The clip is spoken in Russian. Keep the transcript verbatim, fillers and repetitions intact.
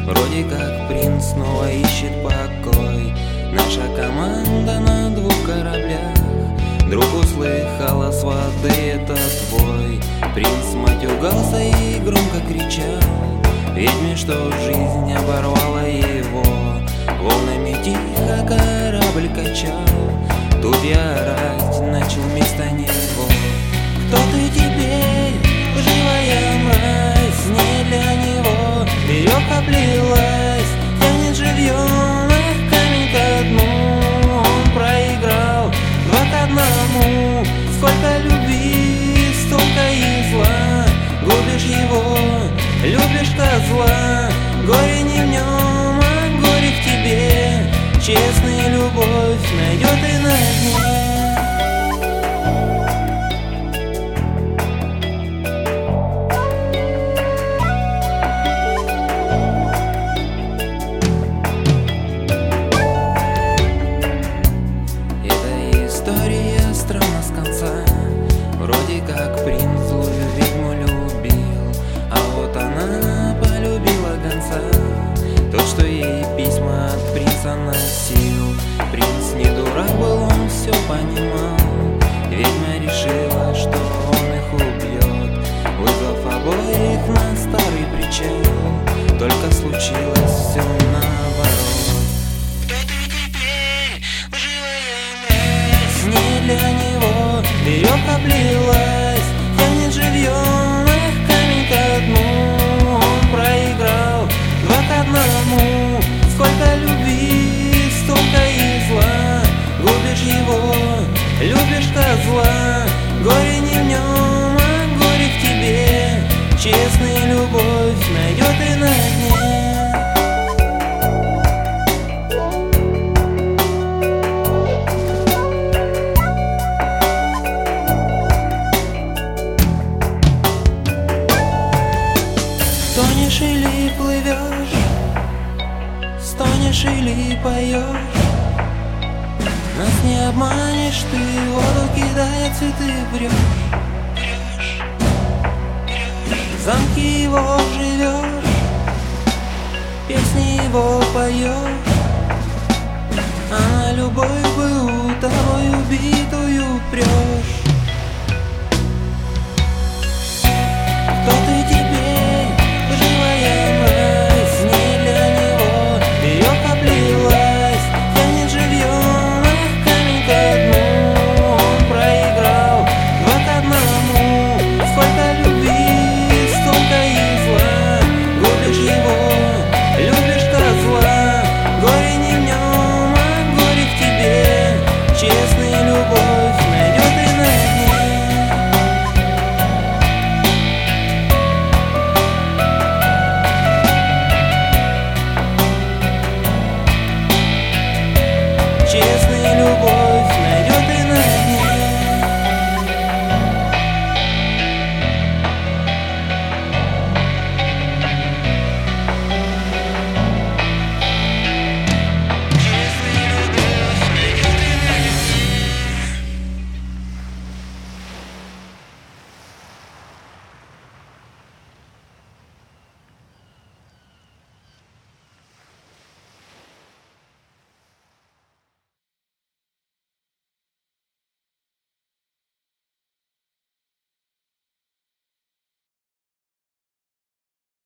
Вроде как принц снова ищет покой. Наша команда на двух кораблях. Друг услыхала с воды, это твой. Принц матюгался и громко кричал ведьме, что жизнь оборвала его. Волнами тихо корабль качал. Тут я орать начал вместо него. Кто ты теперь, живая мразь? Не для него веревка плелась, тянет живьем их камень ко дну. Он проиграл два к одному. Сколько любви, столько и зла. Губишь его, любишь козла. Горе не в нем, а горе в тебе. Честная любовь найдет и на дне. Эта история странна с конца. Вроде как принц злую ведьму любил, а вот она полюбила гонца, тот, что ей письма от принца носил. Принц не дурак был, он все понимал. Ведьма решила, что он их убьет, вызвав обоих на старый причал. Только случилось все наоборот. Кто ты теперь, живая мразь? Не для него веревка плелась, тянет живьем их камень ко дну. Он проиграл два к одному. Сколько любви, столько и зла. Губишь его, любишь козла. Горе не в нем, а горе в тебе. Честная любовь найдет и на дне. Стонешь или плывешь, стонешь или поешь. Нас не обманешь, ты в воду кидая цветы врешь. В замке его живешь, песни его поешь. А на любовь бы у тобой убитую прешь.